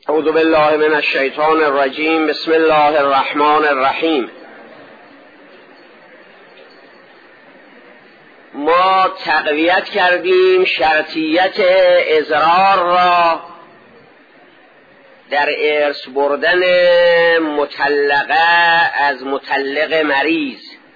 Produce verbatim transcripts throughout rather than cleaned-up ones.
اعوذ بالله من الشیطان الرجیم. بسم الله الرحمن الرحیم. ما تقویت کردیم شرطیت اضرار را در ارث بردن مطلقه از مطلق مریض.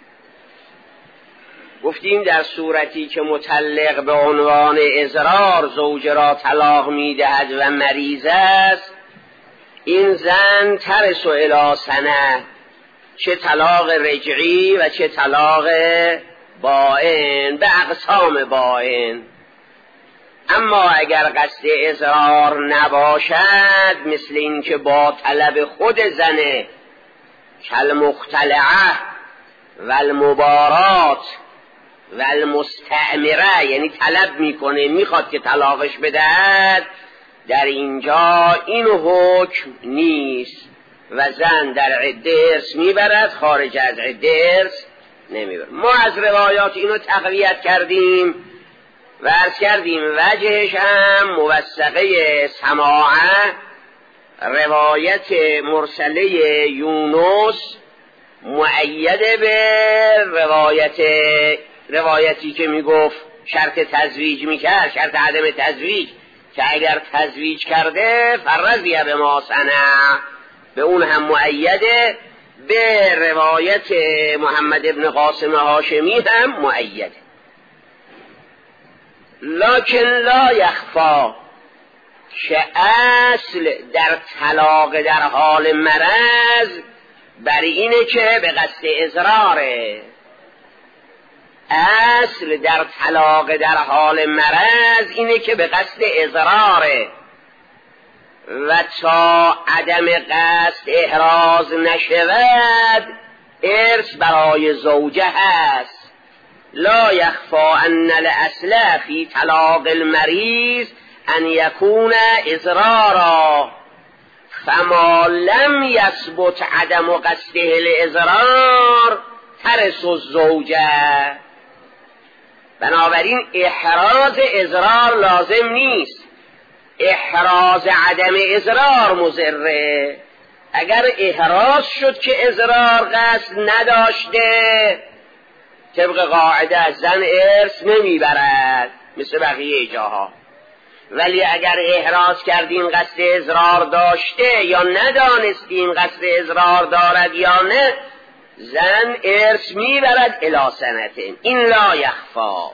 گفتیم در صورتی که مطلق به عنوان اضرار زوج را طلاق میدهد و مریض است، این زن ترس الی سنه، چه طلاق رجعی و چه طلاق بائن، به اقسام بائن. اما اگر قصد اضرار نباشد، مثل این که با طلب خود زنه کالمختلعه و المبارات و المستعمره، یعنی طلب میکنه میخواد که طلاقش بدهد، در اینجا این حکم نیست و زن در عده ارث میبرد، خارج از عده ارث نمیبرد. ما از روایات اینو تقویت کردیم و عرض کردیم وجهش هم موثقه سماعه، روایت مرسله یونس مؤید به روایت روایتی که میگفت شرط تزویج میکرد، شرط عدم تزویج، که اگر تزویج کرده فرضیه به ما سنه، به اون هم مؤیده، به روایت محمد ابن قاسم هاشمی هم مؤیده. لکن لا یخفا که اصل در طلاق در حال مرض بر اینه که به قصد اضراره. اصل در طلاق در حال مرض اینه که به قصد اضراره و تا عدم قصد احراز نشود ارث برای زوجه هست. لا یخفا ان الاصل فی طلاق المریض ان یکون اضرارا، فما لم یثبت عدم قصده الاضرار ترث الزوجه. بنابراین احراز اضرار لازم نیست، احراز عدم اضرار مضره. اگر احراز شد که اضرار قصد نداشته، طبق قاعده زن ارث نمیبرد مثل بقیه جاها. ولی اگر احراز کردیم قصد اضرار داشته یا ندانستیم قصد اضرار دارد یا نه، زن ارث میبرد الی سنتین. این لا یخفا.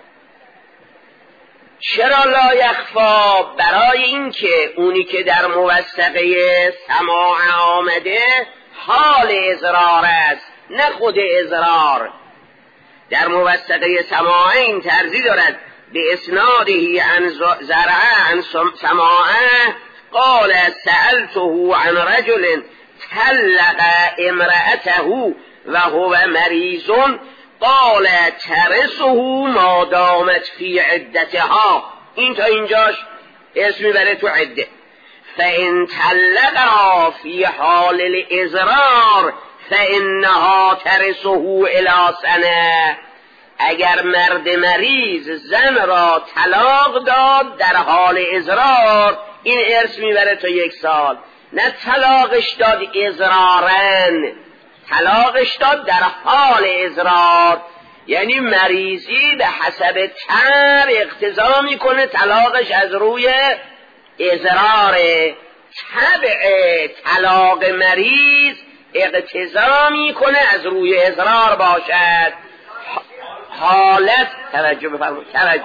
چرا لا یخفا؟ برای اینکه اونی که در موثقه سماع آمده حال اضرار است، نه خود اضرار. در موثقه سماع این طرزی دارد به اسنادهی عن زرعه عن سماعه قال سألته عن رجل طلق امرأته و هو مریض قال ترثه ما دامت فی عدتها. این تا اینجاش اسم میبره تو عده. فإن طلقها فی حال الاضرار فإنها ترثه الی سنه. اگر مرد مریض زن را طلاق داد در حال اضرار، این ارث میبره تا یک سال. نه طلاقش داد اضرارن، طلاقش داد در حال اضرار، یعنی مریضی به حسب تر اقتضا میکنه طلاقش از روی اضرار. طبع طلاق مریض اقتضا میکنه از روی اضرار باشد. حالت توجه بفرمایید توجه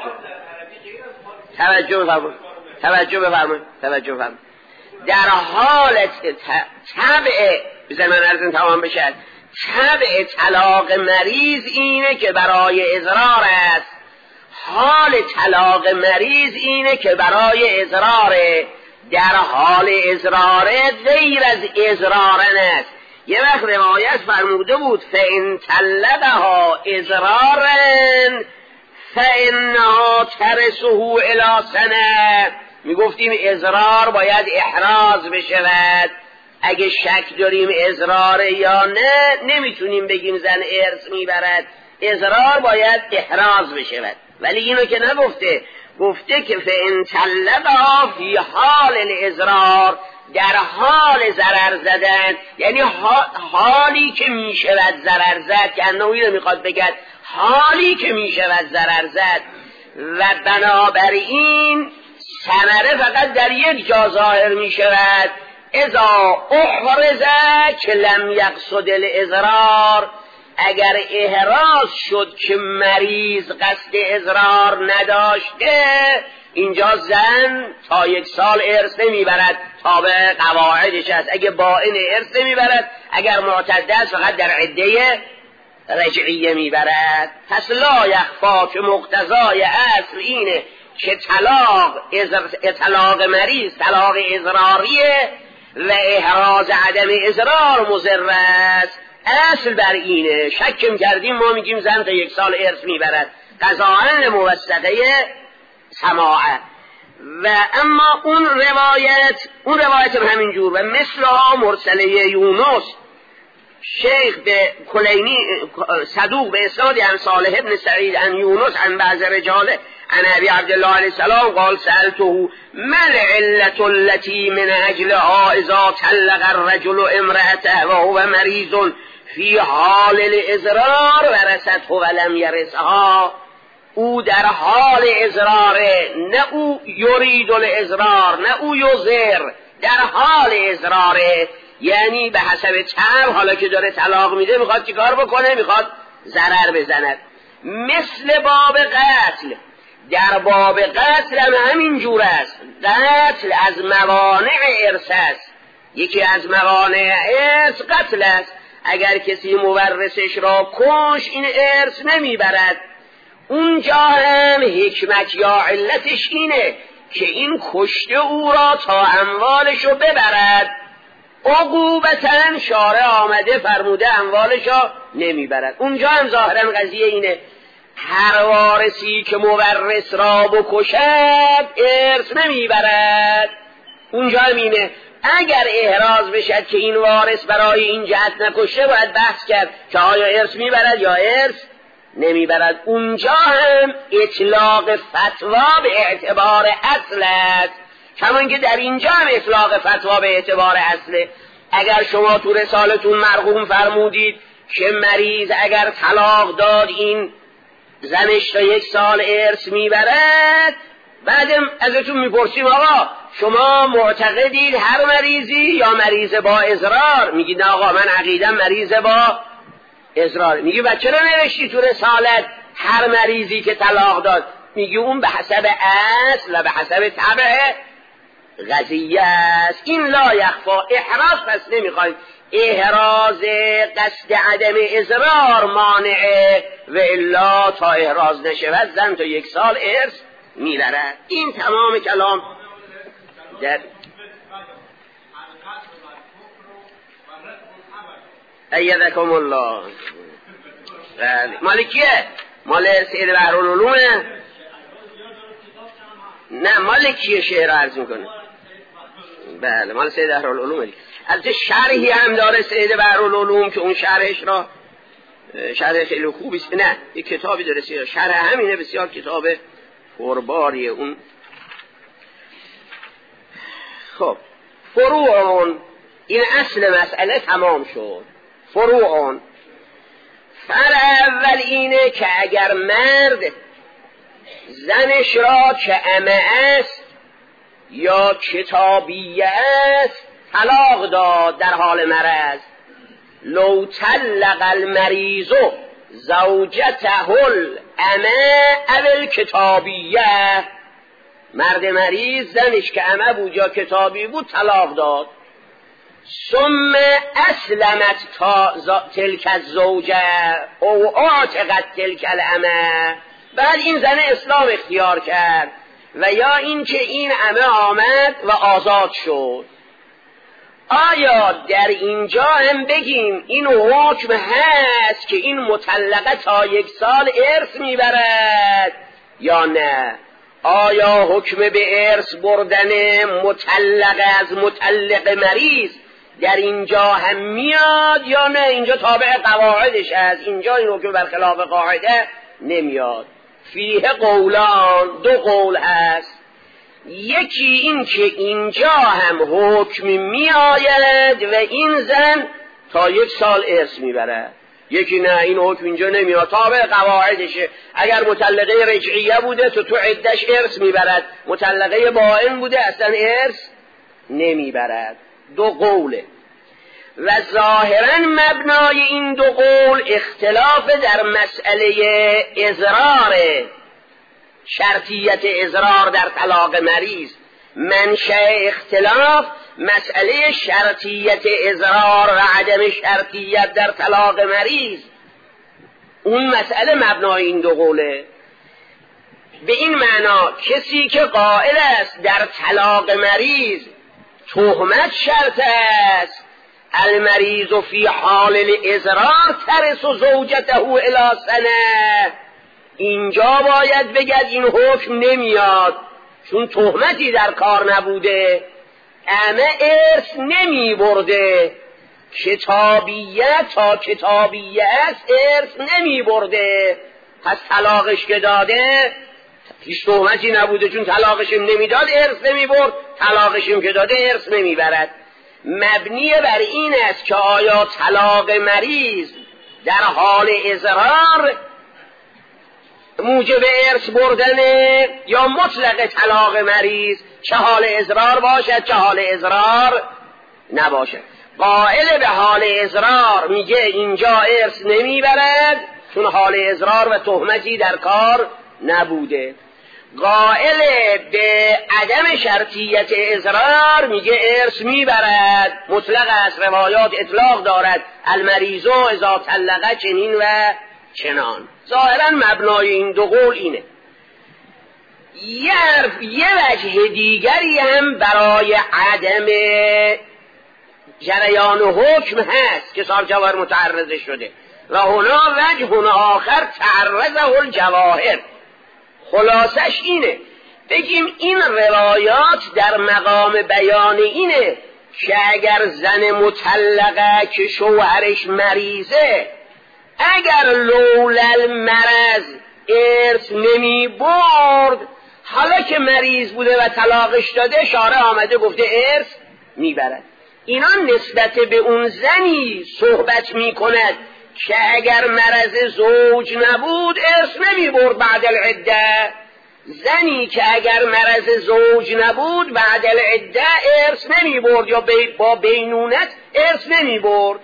توجه بفرمایید توجه بفرمایید توجه بفرمایید در حالت طبع بذار من عرضم تمام بشد، طبع طلاق مریض اینه که برای اضرار است. حال طلاق مریض اینه که برای اضراره. در حال اضراره غیر از اضرارن است. یه وقت روایت فرموده بود فإن طلقها اضرارا فإنها ترثه الی سنه. میگفتیم اضرار باید احراز بشود. اگه شک داریم اضرار یا نه، نمیتونیم بگیم زن ارث میبرد. اضرار باید احراز بشود. ولی اینو که نگفته، گفته که فإن طلقها فی حال الاضرار در حال ضرر زدن، یعنی حالی که می شود ضرر زد، که انوی رو میخواد بگد حالی که می شود ضرر زد، و بنابراین ثمره فقط در یک جا ظاهر می شود، اذا احرز که لم یقصد الاضرار، اگر احراز شد که مریض قصد اضرار نداشته، اینجا زن تا یک سال ارث نمیبرد، تابع قواعدش است. اگه باین ارث نمیبرد، اگر معتده است فقط در عده رجعیه میبرد. پس لا یخفا که مقتضای اصل اینه که طلاق طلاق مریض طلاق اضراریه و احراز عدم اضرار مضر است. اصل بر اینه. شکم کردیم ما میگیم زن تا یک سال ارث میبرد، قضاءً موثقه سماعه. و اما اون روایت اون روایت هم همینجور و مثلها مرسله یونس، شیخ به کلینی صدوق به اسناد عن صالح ابن سعید عن یونس عن بعض رجاله عن ابي عبد الله علیه السلام قال سألته ما العلة التي من اجلها اذا طلق الرجل امرأته وهو مريض في حال الاضرار ورثته ولم يرثها. او در حال اضراره، نه او یرید الاضرار، نه او یضر، در حال اضراره، یعنی به حسب طبع حالا که داره طلاق میده میخواد چیکار بکنه؟ میخواد ضرر بزند. مثل باب قتل، در باب قتل هم همین جور است. قتل از موانع ارث است. یکی از موانع ارث قتل است. اگر کسی مورثش را کش این ارث نمیبرد. اونجا هم حکمت یا علتش اینه که این کشته او را تا اموالشو ببرد. عقوبتاً شارع آمده فرموده اموالشو نمیبرد. اونجا هم ظاهراً قضیه اینه هر وارثی که مورث را بکشد ارث نمیبرد. اونجا هم اینه اگر احراز بشد که این وارث برای این جهت نکشه باید بحث کرد که آیا ارث میبرد یا ارث نمیبرد. اونجا هم اطلاق فتوا به اعتبار اصل است، کمان که در اینجا هم اطلاق فتوا به اعتبار اصله. اگر شما تو رسالتون مرقوم فرمودید که مریض اگر طلاق داد این زنش تا یک سال ارث میبرد، بعدم ازتون میپرسیم آقا شما معتقدید هر مریضی یا مریض با اضرار؟ میگید نه آقا من عقیدم مریض با اضرار. میگی بچه رو نوشتی تو رسالت هر مریضی که طلاق داد؟ میگی اون به حسب اصل و به حسب طبع قضیه است. این لا یخفا. احراز پس نمیخواید، احراز قصد عدم اضرار مانعه و الا تا احراز نشود زن تا یک سال ارث میبرد. این تمام کلام در ایدکم الله. مال کیه؟ مال سید بحرالعلومه؟ نه مال کیه شعر عرض میکنه؟ بله مال سید بحرالعلومه. البته شرحی هم داره سید بحرالعلوم که اون شرحش را شرح خیلی خوبی است. نه یک کتابی داره سید شرح همینه، بسیار کتاب پرباریه اون. خب فروعون، این اصل مسئله تمام شد. فروعون، فرع اول اینه که اگر مرد زنش را که امه است یا کتابیه است طلاق داد در حال مرض، لو طلق المریض زوجته الامه او الکتابیه، مرد مریض زنش که امه بود یا کتابی بود طلاق داد، ثم اسلمت تا تلک الزوجه او اعتقت تلک الامه، بعد این زن اسلام اختیار کرد و یا این که این امه آمد و آزاد شد. آیا در اینجا هم بگیم این حکم هست که این مطلقه تا یک سال ارث میبرد یا نه؟ آیا حکم به ارث بردن مطلقه از مطلق مریض در اینجا هم میاد یا نه؟ اینجا تابع قواعدش است، اینجا این حکم برخلاف قاعده نمیاد. فیه قولان، دو قول هست. یکی این که اینجا هم حکم می آید و این زن تا یک سال ارث میبرد، یکی نه این حکم اینجا نمیاد، تابع قواعدشه. اگر مطلقه رجعیه بوده تو تو عدش ارث میبرد، مطلقه بائن بوده اصلا ارث نمیبرد. دو قوله و ظاهرا مبنای این دو قول اختلاف در مسئله اضرار، شرطیت اضرار در طلاق مریض. منشأ اختلاف مسئله شرطیت اضرار و عدم شرطیت در طلاق مریض، اون مسئله مبنای این دو قوله. به این معنا کسی که قائل است در طلاق مریض تهمت شرط است، المریض فی حال الاضرار ترث زوجته الی سنه، اینجا باید بگد این حکم نمیاد چون تهمتی در کار نبوده، اما ارث نمی برده، کتابیت تا کتابیت است ارث نمی برده، پس طلاقش که داده هیچ تهمتی نبوده، چون طلاقشم نمیداد ارث نمی برد، طلاقشم که داده ارث نمی برد. مبنی بر این است که آیا طلاق مریض در حال اضرار موجب ارث بردنه یا مطلق طلاق مریض، چه حال اضرار باشد چه حال اضرار نباشد. قائل به حال اضرار میگه اینجا ارث نمیبرد چون حال اضرار و تهمتی در کار نبوده. قائل به عدم شرطیت اضرار میگه ارث میبرد، مطلق از روایات اطلاق دارد، المریض اذا طلق چنین و چنان. ظاهرا مبنای این دو قول اینه. یه, یه وجه دیگری هم برای عدم جریان حکم هست که صاحب جواهر متعرض شده و هنا وجه آخر تعرضه الجواهر. خلاصش اینه بگیم این روایات در مقام بیان اینه که اگر زن مطلقه که شوهرش مریضه اگر لولل مرض ارث نمی برد، حالا که مریض بوده و طلاقش داده شارع آمده گفته ارث میبرد. اینا نسبت به اون زنی صحبت می کند که اگر مرض زوج نبود ارث نمی برد بعد العده. زنی که اگر مرض زوج نبود بعد العده ارث نمی برد یا با بینونت ارث نمی برد.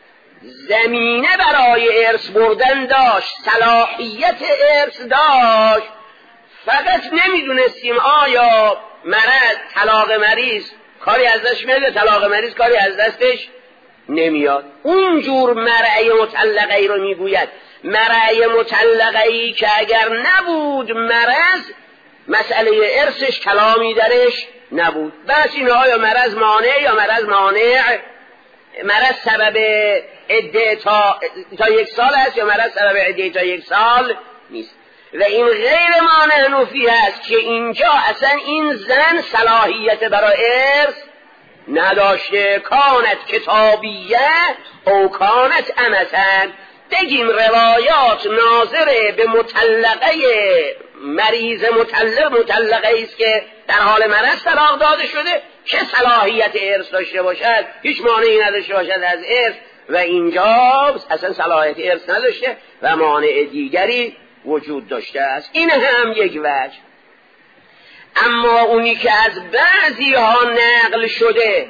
زمینه برای ارث بردن داشت، صلاحیت ارث داشت، فقط نمیدونستیم آیا مرض طلاق مریض کاری از دستش میاد، طلاق مریض کاری از دستش نمیاد. اونجور مرعی مطلقه ای رو میگوید، مرعی مطلقه ای که اگر نبود مرض مسئله ارثش کلامی درش نبود. بس این آیا مرض مانع یا مرض مانع، مرض سبب عده تا, تا یک سال است یا مرض سبب عده تا یک سال نیست. و این غیر مانع نفی است که اینجا اصلا این زن صلاحیت برای ارث نداشته، کانت کتابیه او کانت امتن. بگیم روایات ناظره به مطلقه مریض مطلق مطلقه است که در حال مرض طلاق داده شده چه صلاحیت ارث داشته باشد، هیچ مانعی نداشته باشد از ارث، و اینجا اصلا صلاحیت ارث نداشته و مانع دیگری وجود داشته است. این هم یک وجه. اما اونی که از بعضی ها نقل شده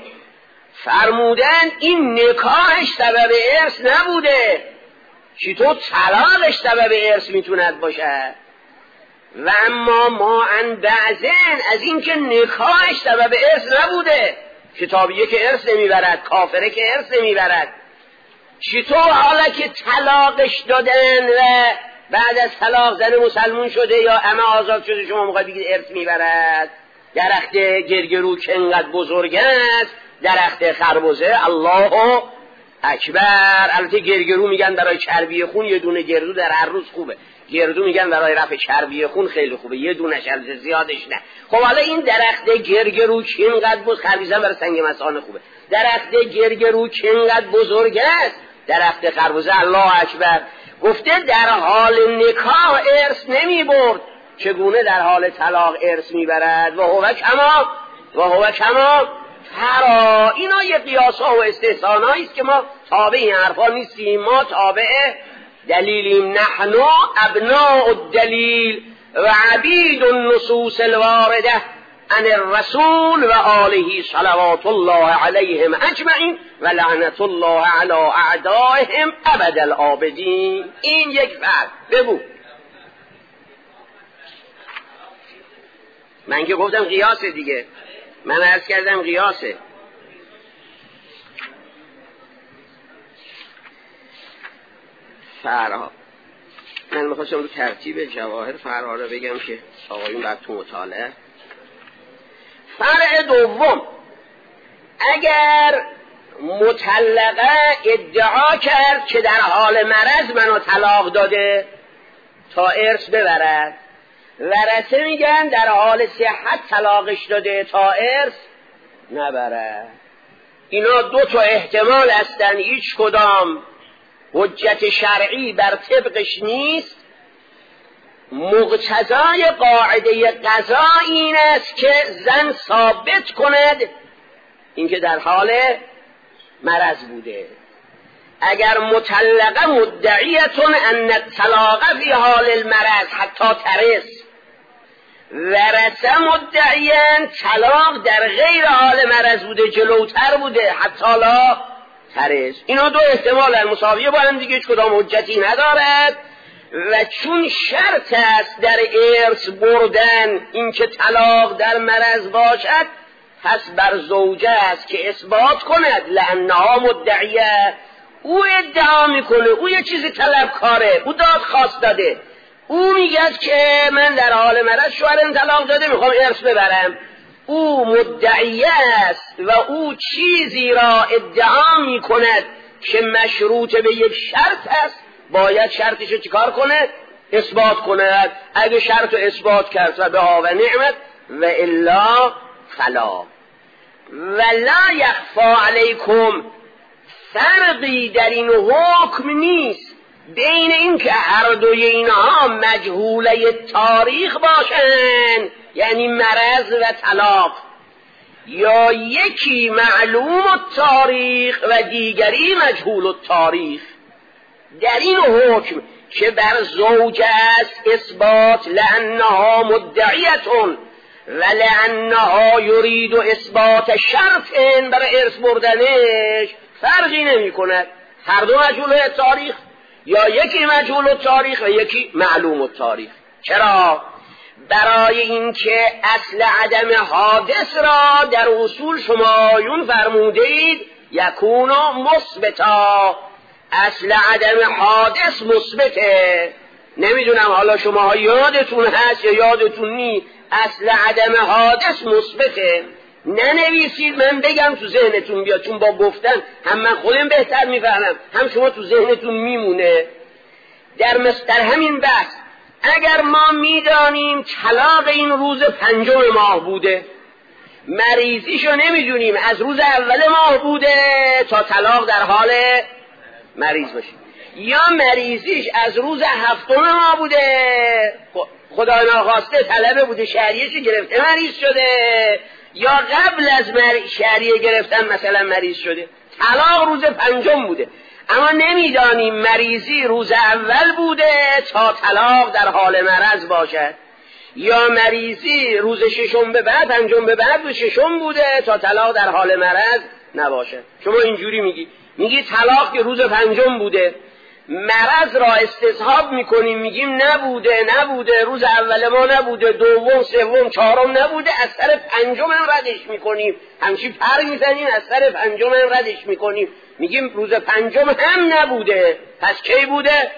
فرمودن این نکاحش سبب ارث نبوده، چطور طلاقش سبب ارث میتوند باشد؟ و اما ما ان بعضن از این که نکاحش سبب ارث نبوده، کتابیه که ارث نمیبرد، کافره که ارث نمیبرد، چطور حالا که طلاقش دادن و بعد از طلاق زن مسلمون شده یا اما آزاد شده شما موقع بگید ارث میبرد؟ درخت گرگرو که انقدر بزرگ است، درخت خربزه الله اکبر. البته گرگرو میگن برای چربی خون، یه دونه گردو در هر روز خوبه، گردو میگن برای رفع چربی خون خیلی خوبه، یه دونش از زیادش نه. خب حالا این درخت گرگرو که اینقدر بزرگ، خربیزه برای سنگ مسان خوبه، درخت گرگرو که اینقدر بزرگ است، درخت خربزه الله اکبر، گفته در حال نکاح ارث نمی برد. چگونه در حال طلاق ارث میبرد؟ و هو کما و هو کما ترا. اینا یه قیاسا و استحسانایی است که ما تابع این حرفا نیستیم، ما تابع دلیلیم. نحن ابناء الدلیل و عبید النصوص الوارده عن الرسول و آله صلوات الله علیهم اجمعین و لعنت الله علی اعدائهم ابد الآبدین. این یک فرق. بگو. من که گفتم قیاسه دیگه، من عرض کردم قیاسه. فرها من میخواستم رو ترتیب جواهر فرها رو بگم که آقایون بعد تو مطالعه. فرع دوم، اگر مطلقه ادعا کرد که در حال مرض منو طلاق داده تا ارث ببرد، ورثه میگن در حال صحت طلاقش داده تا ارث نبرد. اینا دو تا احتمال هستن، هیچ کدام حجت شرعی بر طبقش نیست. مقتضای قاعده قضا این است که زن ثابت کند اینکه در حال مرض بوده. اگر مطلقه مدعیتون ان الطلاق فی حال المرض حتی ترث، ورثه مدعیان طلاق در غیر حال مرض بوده، جلوتر بوده، حتی لا ترث. اینا دو احتمال مساویه با هم دیگه، هیچ کدام حجتی ندارد. و چون شرط است در ارث بردن اینکه طلاق در مرض باشد، پس بر زوجه است که اثبات کند لانها مدعیه. او ادعا میکنه، او یه چیزی طلبکاره، او دادخواست داده، او میگه که من در حال مرض شوهرم طلاق داده میخوام ارث ببرم. او مدعی است و او چیزی را ادعا میکند که مشروط به یک شرط است، باید شرطشو چیکار کنه؟ اثبات کند. اگه شرط اثبات کرد و بها و نعمت و الا فلا. و لا یخفا علیکم، فرقی در این حکم نیست بین این که هر دوی اینها مجهوله تاریخ باشن، یعنی مرض و طلاق، یا یکی معلوم التاریخ و دیگری مجهول التاریخ. در این حکم که بر زوج است اثبات لانها مدعیتون و لانها یرید اثبات شرط برای ارث بردنش فرقی نمی کند. هر دو مجهول التاریخ، یا یکی مجهول التاریخ و یکی معلوم التاریخ. چرا؟ برای اینکه اصل عدم حادث را در اصول شمایون فرمودید یکون مثبتا. اصل عدم حادث مثبته. نمیدونم حالا شما یادتون هست یا یادتون نی، اصل عدم حادث مثبته. ننویسید، من بگم تو ذهنتون بیاد، چون با گفتن هم من خودم بهتر میفهمم هم شما تو ذهنتون میمونه. در مستر همین بحث اگر ما میدانیم طلاق این روز پنجم ماه بوده، مریضیشو نمیدونیم از روز اول ماه بوده تا طلاق در حال مریض باشه، یا مریضیش از روز هفتم ماه بوده، خدا ناخواسته طلبه بوده شهریه‌شو گرفته مریض شده، یا قبل از شهریه گرفتن مثلا مریض شده، طلاق روز پنجم بوده. اما نمیدانیم مریضی روز اول بوده تا طلاق در حال مرض باشد، یا مریضی روز ششم به بعد، پنجم به بعد و ششم بوده تا طلاق در حال مرض نباشد. شما اینجوری میگی، میگی طلاق که روز پنجم بوده، مرض را استصحاب میکنیم میگیم نبوده نبوده روز اول ما نبوده، دوم سوم چهارم نبوده، از سر پنجم هم ردش میکنیم، همچی پر میزنیم از سر پنجم هم ردش میکنیم، میگیم روز پنجم هم نبوده، پس کی بوده؟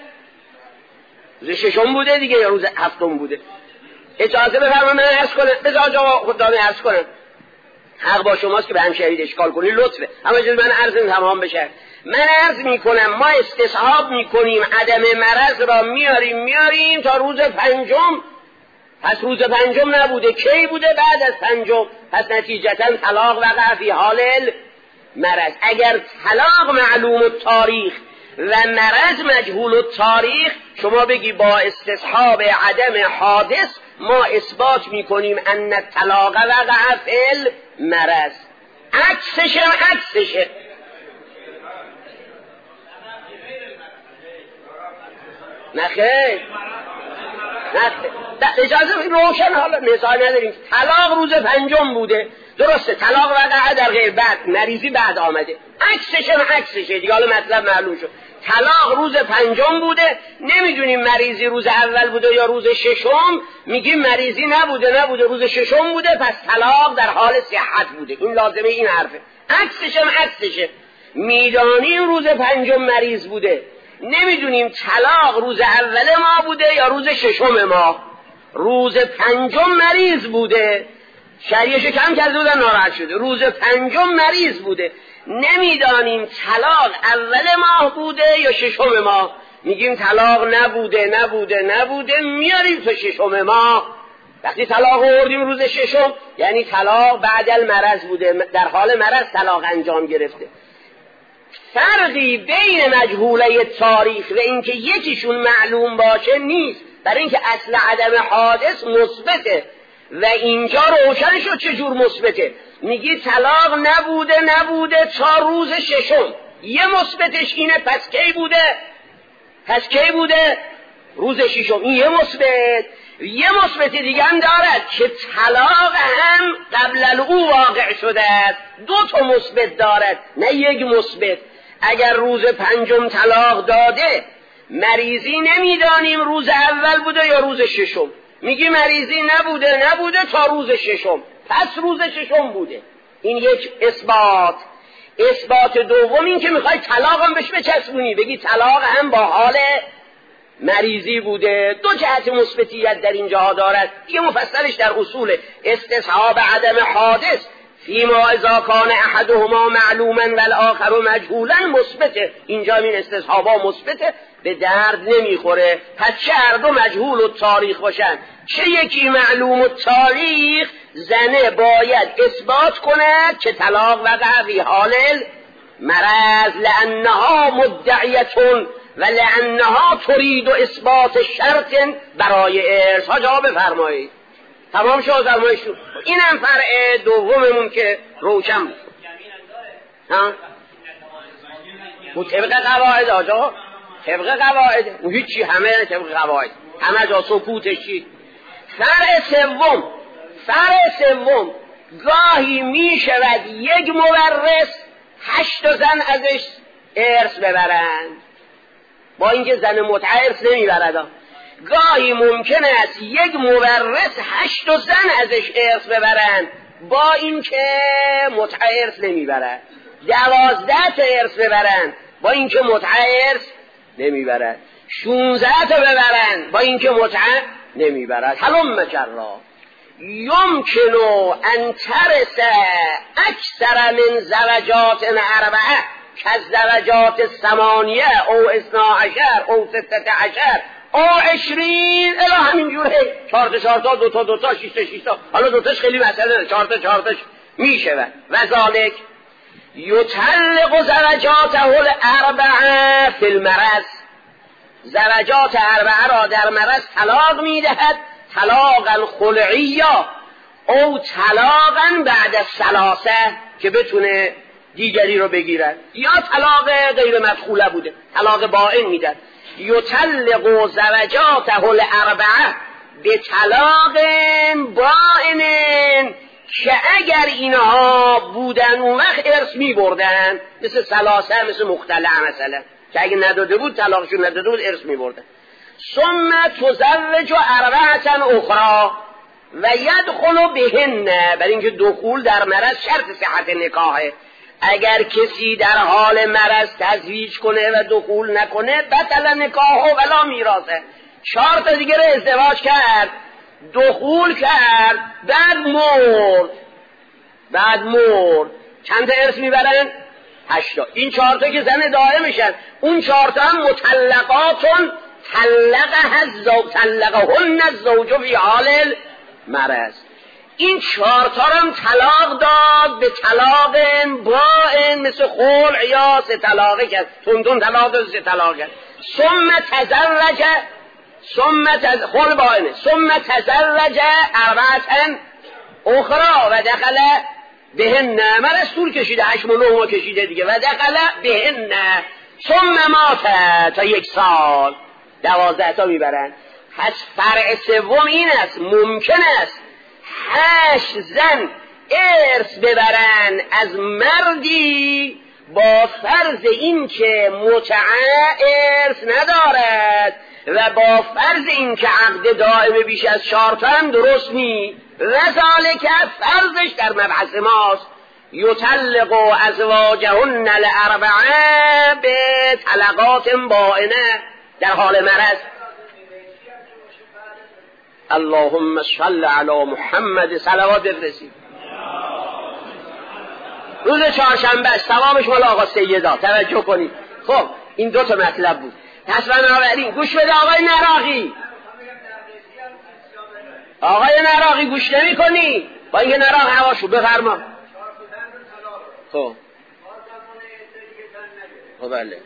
روز ششم بوده دیگه یا روز هفتم بوده؟ اجازه بفرمایید من عرض کنم، بذار جا خوددانی عرض کنم، حق با شماست که به همشهرید اشکال کنی، لطفه، اما اجازه من عرضم تمام بشه. من عرض میکنم ما استصحاب میکنیم عدم مرض را میاریم میاریم تا روز پنجم، پس روز پنجم نبوده، کی بوده؟ بعد از پنجم، پس نتیجتا طلاق وقع فی حال مرض. اگر طلاق معلوم التاریخ و مرض مجهول التاریخ، شما بگی با استصحاب عدم حادث ما اثبات میکنیم ان الطلاق وقع فی المرض. عکسش هم عکسشه. نخیر نخیر اجازه روشن، حالا نزاع نداریم. طلاق روز پنجم بوده، درسته، طلاق وقع در غیر، بعد مریضی بعد آمده، عکسش هم عکسشه دیگه. حالا مطلب معلوم شد. طلاق روز پنجم بوده، نمیدونیم مریضی روز اول بوده یا روز ششم، میگیم مریضی نبوده نبوده روز ششم بوده، پس طلاق در حال صحت بوده. این لازمه این حرفه. عکسش هم عکسشه. میدانیم روز پنجم مریض بوده، نمیدونیم طلاق روز اول ما بوده یا روز ششم ما. روز پنجم مریض بوده، شریعش کم کرده بودن ناراحت شده، روز پنجم مریض بوده، نمیدانیم طلاق اول ماه بوده یا ششم ماه. میگیم طلاق نبوده نبوده نبوده، میاریم تا ششم ماه. وقتی طلاق آوردیم روز ششم یعنی طلاق بعد المرض بوده، در حال مرض طلاق انجام گرفته. فرقی بین مجهوله تاریخ و اینکه یکیشون معلوم باشه نیست، برای اینکه اصل عدم حادث مثبته و اینجا روشن شد چجور مثبته. میگی طلاق نبوده نبوده تا روز ششم، یه مثبتش اینه، پس کی بوده؟ پس کی بوده؟ روز ششم. این یه مثبت. یه مثبت دیگه هم دارد که طلاق هم قبل الاو واقع شده است. دو تا مثبت دارد نه یک مثبت. اگر روز پنجم طلاق داده، مریضی نمیدانیم روز اول بوده یا روز ششم، میگی مریضی نبوده نبوده تا روز ششم، پس روز ششم بوده. این یک اثبات. اثبات دوم این که میخوای طلاق هم بهش بچسبونی، بگی طلاق هم با حال مریضی بوده. دو جهت مثبتیت در اینجا دارد. یه مفصلش در اصول استصحاب عدم حادث فیما اذا کان احدهما معلوما والآخر مجهولا مثبته. اینجا این استصحابا مثبته، به درد نمیخوره. پس چه هر دو مجهول التاریخ باشن چه یکی معلوم التاریخ، زنه باید اثبات کند که طلاق وقع فی حال مرض، لانها مدعیتون و لانها ترید اثبات شرط برای ارث. ها جواب بفرمایید. تمام شد فرمایشون. اینم فرع دوممون که روشن بود. ها طبق قواعد آجا، طبق قواعد اون هیچی، همه طبق قواعد، همه جا سکوتشی. فرع سوم، فرع سوم گاهی می شود یک مورث هشت زن ازش ارث ببرند، با اینکه زن متعه ارث نمیبرد. گاهی ممکن است یک مورث هشت زن ازش ارث ببرند، با اینکه متعه ارث نمیبرد. دوازده تا ارث ببرند، با اینکه متعه ارث نمیبرد. شونزده تا ببرند، با اینکه متعه نمیبرد. هلم جرا یمکنو ان ترث اکثر من زوجات اربعه کالزوجات ثمانیه او اثنا عشر او ستة عشر او عشرین الا همین جوره، چهار تا چهار تا، دو تا دو تا، شش تا شش تا. حالا دو تاش خیلی مسئله نه، چهار تا چهار تاش میشه. و ذالک یطلق زوجاته الاربعه فی المرض، زوجات اربعه را در مرض طلاق میدهد، طلاقا خلعیا او طلاقا بعد الثلاثه، که بتونه دیگری رو بگیرد، یا طلاق غیر مدخوله بوده، طلاق باین میدهد. یطلق زوجاته الاربعه به طلاق باین، که اگر اینها بودن اون وقت ارث می بردن، مثل ثلاثه، مثل مختلع مثلا، که اگه نداده بود طلاقشون نداده بود ارث می بردن. ثم تزوج اربعه اخرى و یدخل بهن، برای اینکه دخول در مرض شرط صحت نکاحه. اگر کسی در حال مرض تزویج کنه و دخول نکنه بطل نکاحه ولا میراثه. چهار تا دیگه رو ازدواج کرد، دخول کرد، بعد مرد، بعد مرد، چند تا ارث میبرن؟ هشتا. این چهار تا که زن دائمشن، اون چهار تا هم مطلقاتون طلقه الزوج طلقهن الزوج فی حال المرض. این چهارتا هم طلاق داد به طلاق باین، مثل خلع یا سه طلاقه کرد، تون طلاق داد سه طلاق کرد. ثم تزوج ثم تز... خلع باینه ثم تزوج اربعة اخرى و دخل بهن، من از طول کشیده هشت و نه ما کشیده دیگه، و دخل بهن ثم مات تا یک سال دوازده تا میبرن. پس فرع سوم این است، ممکن است هشت زن ارث ببرن از مردی با فرض این که متعه ارث ندارد و با فرض این که عقد دائم بیش از چهار تا هم درست نی، و ذالک فرضش در مبحث ماست. یطلق ازواجهن الاربعه به طلقات باینه در حال مرض. اللهم صل علی محمد، صلوات بفرستید. روز چهارشنبه است، ثوابش مال آقا سیدا، توجه کنید. خب این دو تا مطلب بود. پس بنابراین گوش بده آقای نراقی، آقای نراقی گوش نمی کنی؟ با اینکه نراق هواشو بفرما. خب خب بله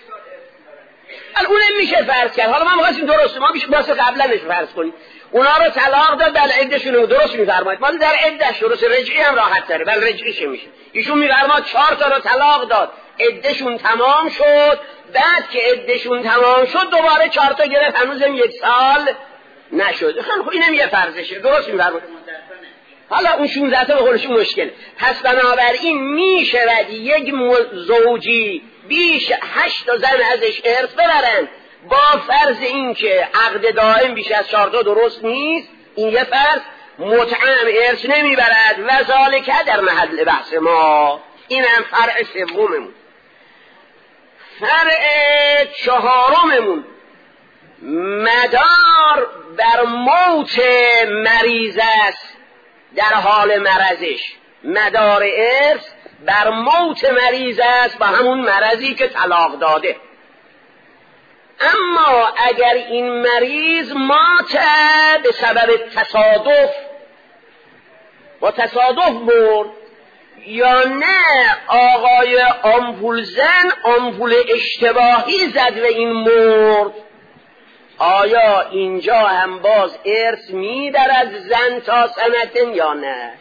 اونه میشه فرض کرد. حالا من میخواستیم درست ما بیش باسه قبلنش فرض کنیم اونا رو طلاق داد، بل عدشون رو درست میفرمایید، ما در عدش درست رجعی هم راحت تره، بل رجعیش میشه. ایشون میفرماد چهار تا رو طلاق داد، عدشون تمام شد، بعد که عدشون تمام شد دوباره چهار تا گرفت، هنوزم یک سال نشد. خیلی خوب اینم یه فرضشه، درست میفرمایید. حالا اون شونزده تا به خودشون مشکله. پس بنابراین میشود یک زوجی بیش هشت تا زن ازش ارث ببرن با فرض این که عقد دائم بیش از چهار تا درست نیست، این یه فرض. متعم ارث نمیبرد و ذالک در محل بحث ما. این هم فرع سوممون. فرع چهارممون مدار بر موت مریض است در حال مرضش. مدار ارث بر موت مریض است با همون مرضی که طلاق داده. اما اگر این مریض مات به سبب تصادف و تصادف مرد، یا نه آقای آمپول زن آمپول اشتباهی زد و این مرد، آیا اینجا هم باز ارث میبرد زن تا سنتن یا نه؟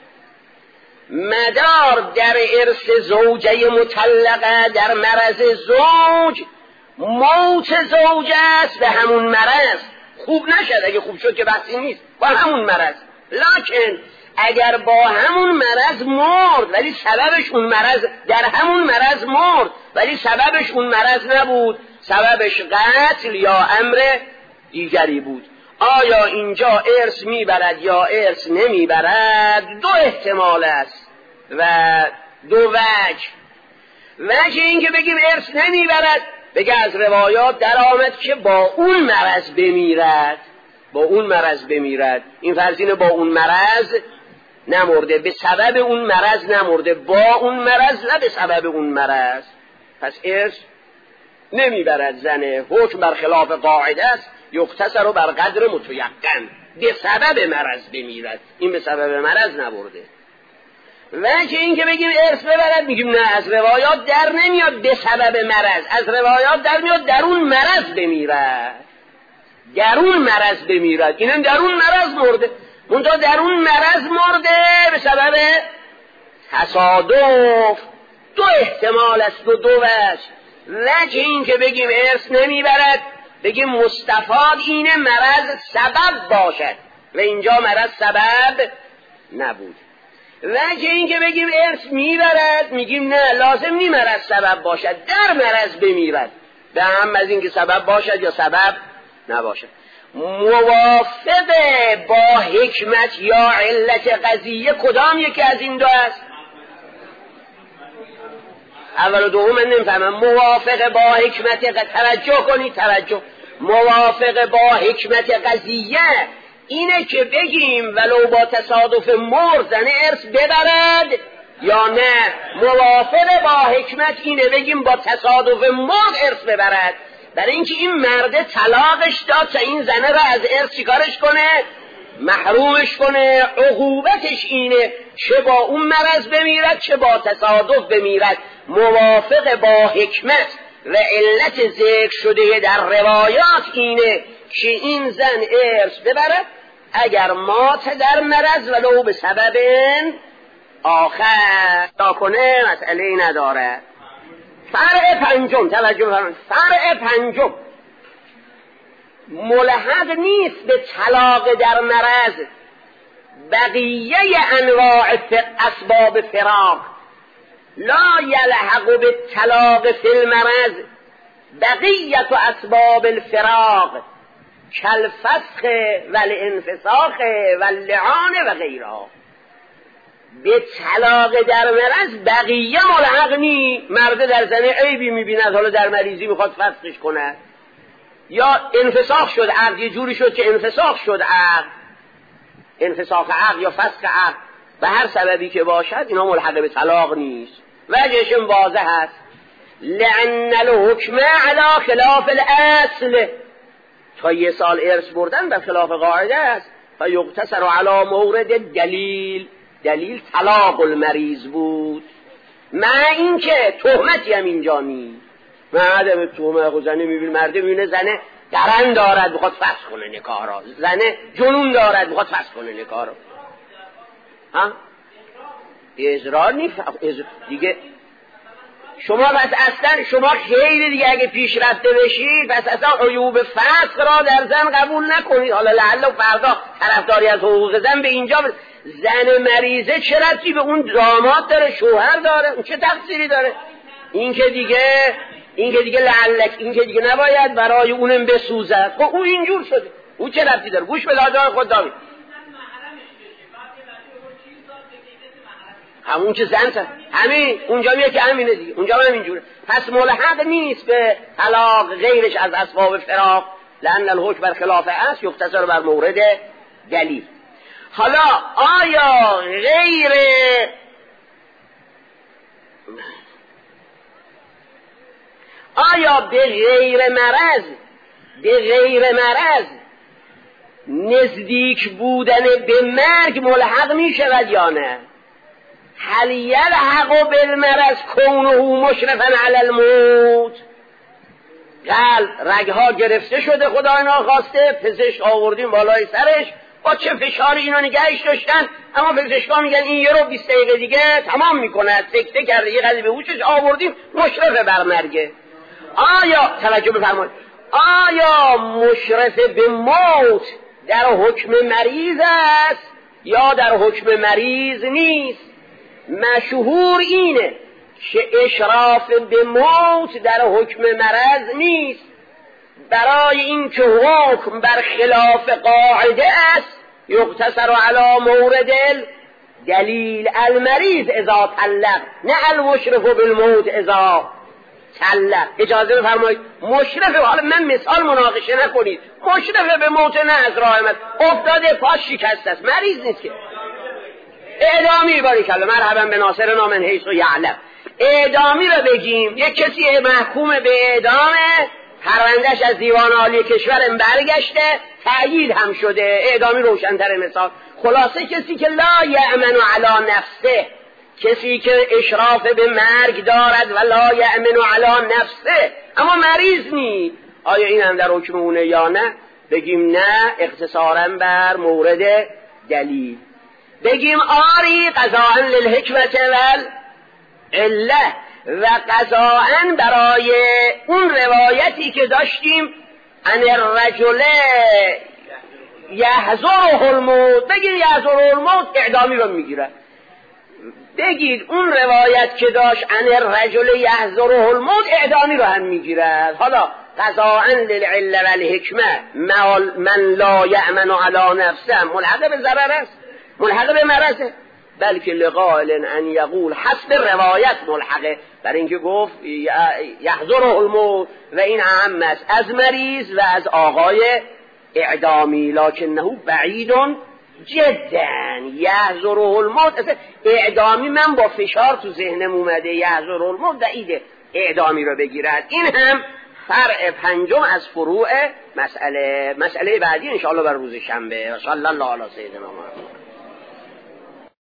مدار در ارث زوجه مطلقه در مرض زوج موت زوج است به همون مرض. خوب نشد، اگه خوب شد که بحثی نیست، با همون مرض. لکن اگر با همون مرض مرد ولی سببش اون مرض، در همون مرض مرد ولی سببش اون مرض نبود، سببش قتل یا امر دیگری بود، آیا اینجا ارث میبرد یا ارث نمیبرد؟ دو احتمال است و دو وجه. وجه این که بگیم ارث نمیبرد، بگه از روایات در آمد که با اون مرض بمیرد، با اون مرض بمیرد. این فرضینه با اون مرض نمرده، به سبب اون مرض نمرده، با اون مرض نه به سبب اون مرض. پس ارث نمیبرد زنه. حکم بر خلاف قاعده است، یقتصر بر قدر متیقن، به سبب مرض بمیرد، این به سبب مرض نبرده. وجه این که بگیم ارث ببرد، میگیم نه، از روایات در نمیاد به سبب مرض، از روایات در میاد در اون مرض بمیرد، در اون مرض بمیرد. اینم در اون مرض مرده، منتها در اون مرض مرده به سبب تصادف. دو احتمال است و دو وجه. وجه این که بگیم ارث نمیبرد، بگیم مستفاد اینه مرض سبب باشد و اینجا مرض سبب نبود. وجه این که بگیم ارث میبرد، میگیم نه، لازم نی مرض سبب باشد، در مرض بمیرد، به هم از این که سبب باشد یا سبب نباشد. موافق با حکمت یا علت قضیه کدام یکی از این دو است؟ اول و دوم من نمیفهمم. موافق با حکمت قضیه، توجه کنید، توجه. موافق با حکمت قضیه اینه که بگیم ولو با تصادف مرد زن ارث ببرد، یا نه موافق با حکمت اینه بگیم با تصادف مرد ارث ببرد، برای اینکه این مرد طلاقش داد تا این زنه را از ارث چیکارش کنه، محرومش کنه. عقوبتش اینه چه با اون مرض بمیرد چه با تصادف بمیرد. موافق با حکمت و علت ذکر شده در روایات اینه که این زن ارث ببرد اگر مات در مرض ولو به سبب آخر تا کنه مسئله نداره. فرع پنجم، توجه بفرمایید، فرع پنجم ملحق نیست به طلاق در مرض بقیه انواع اسباب فراق. لا یلحق به طلاق فی المرض بقیت اسباب الفراق کالفسخ والانفساخ واللعان و غیرها. به طلاق در مرض بقیه ملحق نی. مرد در زنه عیبی میبیند حالا در مریضی میخواد فسخش کنه، یا انفساخ شد عقد، یه جوری شد که انفساخ شد عقد، انفساخ عقد یا فسخ عقد به هر سببی که باشد اینا ملحق به طلاق نیست. وجهش واضح است. لأن الحکم علی خلاف الاصل، تا یه سال ارث بردن به خلاف قاعده است. فیقتصر علی مورد دلیل، دلیل طلاق المریض بود. مع اینکه تهمتی هم اینجا نیست. معدم تهمت زنه میبینه، مرده میبینه زنه درن دارد بخواد فسخ کنه نکاح را، زنه جنون دارد بخواد فسخ کنه نکاح را. ها اضرار نیست دیگه. شما بس اصلا شما خیلی دیگه اگه پیشرفته بشید پس اصلا عیوب فسخ را در زن قبول نکنید. حالا لعل و فردا طرفداری از حقوق زن به اینجا بس. زن مریضه چه ربطی به اون داماد داره، شوهر داره، اون چه تقصیری داره؟ این که دیگه این که دیگه لعلک این که دیگه نباید برای اونم بسوزد. خب اون اینجور شده، اون چه ربطی داره؟ گوش به لاجان خود داوید. همون که زن همین اونجا میگه که همینه دیگه، اونجا هم اینجوره. پس ملحق نیست به طلاق غیرش از اسباب فراق. لأن الحکم بر خلاف است یقتصر بر مورد دلیل. حالا آیا غیر آیا به غیر مرض به غیر مرض نزدیک بودن به مرگ ملحق می شود یا نه؟ هل یلحق بالمرض کونه مشرفا علی الموت؟ قلب رگها گرفته شده خدای ناخواسته، پزشک آوردیم بالای سرش با چه فشاری اینو نگهش داشتن، اما پزشکا میگن این یه رو بیست دقیقه دیگه تمام میکنه، سکته کرده، یه قضیه به هوشش آوردیم، مشرف بر مرگه. آیا توجه بفرمایید، آیا مشرف به موت در حکم مریض است یا در حکم مریض نیست؟ مشهور اینه که اشراف به موت در حکم مرض نیست، برای این که حکم بر خلاف قاعده است. یقتصر علی مورد دلیل المریض اذا طلق، نه المشرف بالموت اذا طلق. اجازه بفرمایید مشرف، حالا من مثال مناقشه نکنید، مشرف به موت نه از راه من افتاده پاش شکسته است، مریض نیست که. اعدامی باریک الله، مرحبا به ناصر نامن حیث و یعلم. اعدامی رو بگیم یک کسی محکوم به اعدامه، پروندهش از دیوان عالی کشورم برگشته، تأیید هم شده، اعدامی روشن‌تر مثال. خلاصه کسی که لا یأمن علی نفسه، کسی که اشراف به مرگ دارد و لا یأمن علی نفسه اما مریض نی، آیا این هم در حکم اونه یا نه؟ بگیم نه، اختصاراً بر مورد دلیل. بگیم آری قضاءً للحکمت والعله، و قضاءً برای اون روایتی که داشتیم ان الرجل یحضره الموت، بگید یحضره الموت اعدامی رو میگیره. بگید اون روایت که داشت ان الرجل یحضره الموت اعدامی رو هم میگیرد. حالا قضاءً للعله والحکمه من لا یأمن علی نفسه ملحق به ضرر است، ملحق به مرضه، بلکه لقائل ان یقول حسب روایت ملحقه، برای اینکه گفت یحضره الموت و این اهم است از مریض و از آقای اعدامی، لکنه بعید جدا. یحضره الموت اعدامی من با فشار تو ذهنم اومده، یحضره الموت بعیده اعدامی رو بگیرد. این هم فرع پنجم از فروع مسئله. مسئله بعدی انشاءالله بر روز شنبه. صلی الله علی سیدنا محمد.